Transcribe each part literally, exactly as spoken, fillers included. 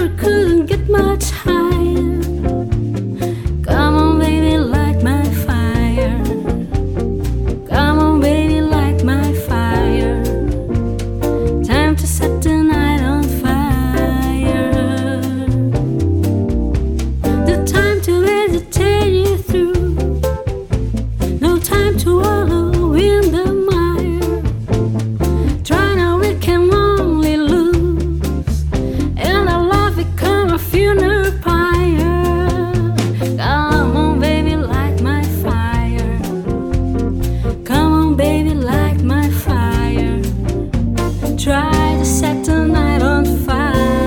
Girl, it couldn't get much higher. Come on, baby, light my fire. Come on, baby, light my fire. Time to set the night on fire. The time to hesitate you through. No time to wallow in the mire. Try now, we can only lose, and our love become a funeral pyre. Come on, baby, light my fire. Come on, baby, light my fire. Try to set the night on fire.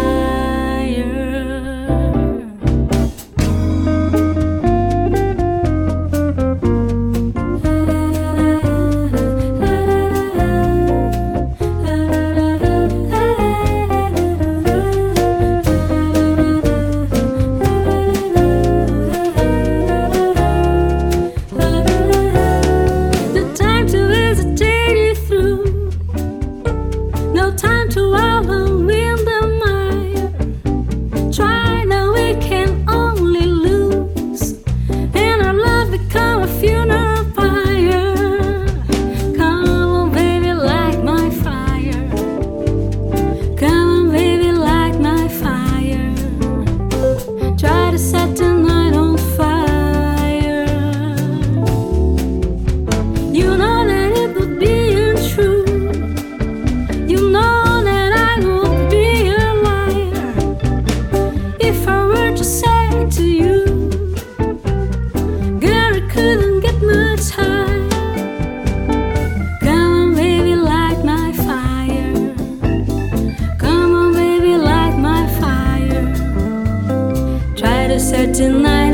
The time to hesitate you through. No time to wallow in the mire. Try now, we can only lose, and our love become a funeral pyre. Come on, baby, light my fire. Come on, baby, light my fire. Try to set the night on fire. You know that it would be untrue. You know that I would be a liar if I were to say to you, girl, it couldn't get much higher. Come on, baby, light my fire. Come on, baby, light my fire. Try to set the night